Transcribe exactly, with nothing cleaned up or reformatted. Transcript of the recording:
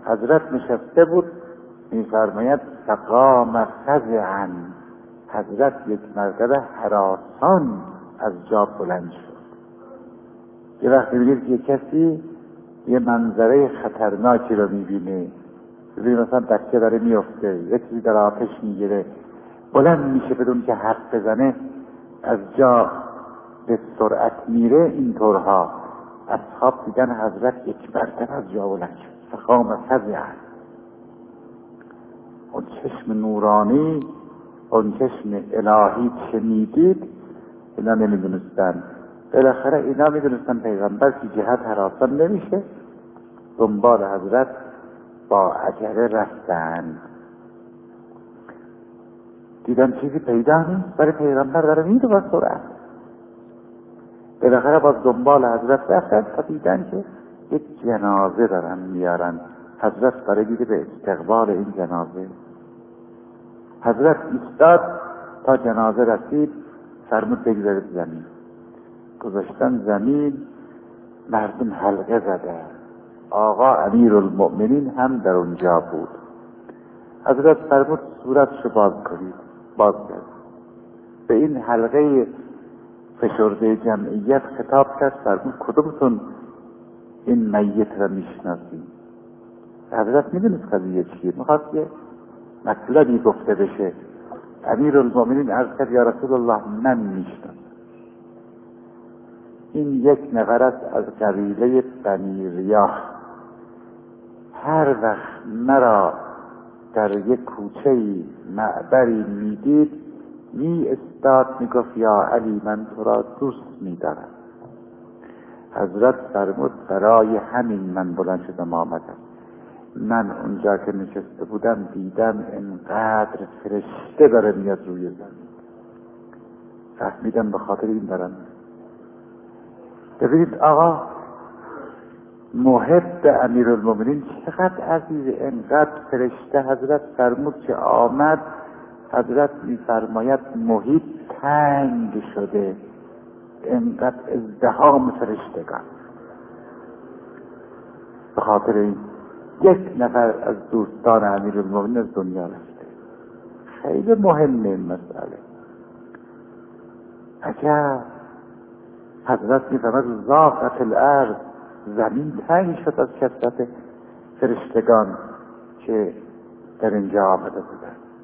حضرت نشسته بود، میفرماید فقام فزعا، حضرت یک مرتبه هراسان از جا بلند شد. یه وقت میبینید که کسی یه منظره خطرناکی رو میبینه، ببینید مثلا بچه داره میفته، یکی در آتش میگیره، بلند میشه بدون که حرف بزنه، از جا به سرعت میره. اینطورها اصحاب دیدن حضرت یک مرتبه از جا بلند شد، فقام فزعا. اون چشم نورانی، اون چشم الهی چه میدید اینا نمیدونستن. بالاخره اینا میدونستن پیغمبر که جهت هراسان نمیشه، دنبال حضرت با عجله رفتن. دیدن چیزی پیدا نیست، برای پیغمبر داره میره با سرعت. بالاخره باز دنبال حضرت رفتن تا دیدن که یک جنازه دارن میارن. حضرت برای میره به استقبال این جنازه. حضرت ایستاد تا جنازه رسید، فرمود بگذارید زمین. گذاشتن زمین، مردم حلقه زده. آقا امیرالمؤمنین هم در اونجا بود. حضرت فرمود صورتشو باز کنید. باز کرد. به این حلقه فشرده جمعیت خطاب کرد، فرمود کدومتون این میت را میشناسید؟ حضرت میدونست قضیه چیه، میخواست یه مطلبی گفته بشه. امیرالمؤمنین عرض کرد یا رسول الله من میشناسم، این یک نفر است از قبیله بنی ریاح. هر وقت مرا در یک کوچه معبری میدید می استاد میگفت یا علی من تو را دوست میدارم. حضرت فرمود برای همین من بلند شدم آمدم. من اونجا که نشسته بودم دیدم اینقدر فرشته داره میاد روی زمین، فهمیدم به خاطر این دارم. ببینید آقا محب امیرالمؤمنین چقدر عزیز، اینقدر فرشته. حضرت فرمود که آمد، حضرت میفرماید محیط تنگ شده، اینقدر ازدحام فرشتگان. به خاطر این یک نفر از دوستان امیرالمؤمنین از دنیا رفته. خیلی مهمه این مسئله. اگر حضرت میفرماید ضاقت الارض، زمین تنگ شد از کثرت فرشتگان که در اینجا آمده بودند.